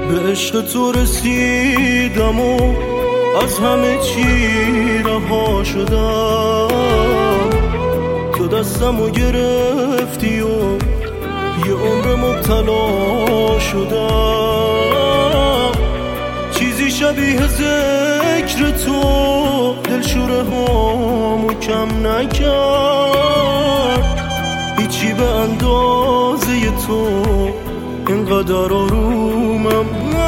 به عشق تو رسیدم و از همه چی رها شدم. تو دستمو گرفتی و یه عمر مبتلا شدم. چیزی شبیه ذکر تو دلشوره هامو کم نکرد. هیچی به اندازه تو اینقدر آرومم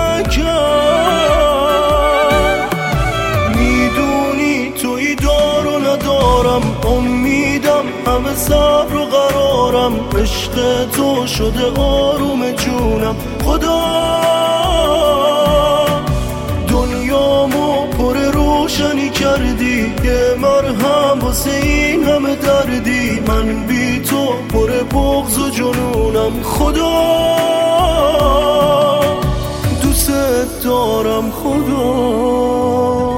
نکرد. میدونی تویی دار و ندارم، امیدم همه صبر و قرارم. عشق تو شده آروم جونم. خدا دنیامو پر روشنی کردی، یه مرهم واسه این همه دردی. من بی تو پر بغض و جنونم. خدا دوست دارم. خدا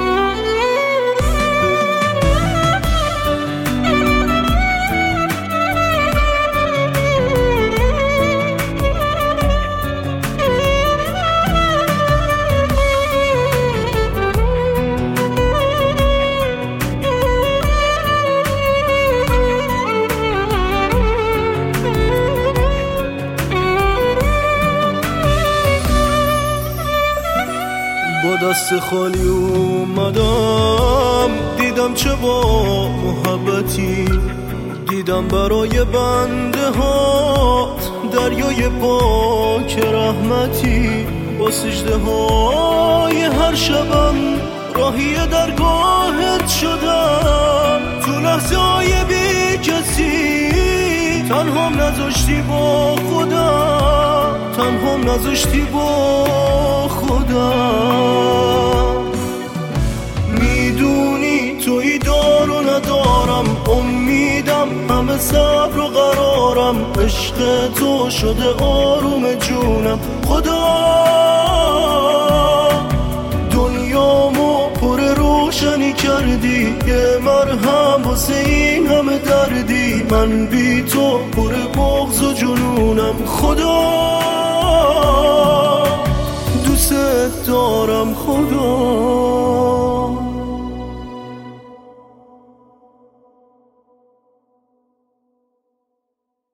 با دست خالی اومدم، دیدم چه با محبتی. دیدم برای بنده ها دریای پاک رحمتی. با سجده های هر شبم راهی درگاهت شدم. تو لحظه های بی کسی تنهام نذاشتی با خودم، تنهام نذاشتی با خودم. میدونی تویی دار و ندارم، امیدم همه صبر و قرارم. عشق تو شده آروم جونم. خدا دنیامو پر روشنی کردی، یه مرهم واسه این همه دردی. من بی تو پر بغض و جنونم. خدا دوست دارم. خدا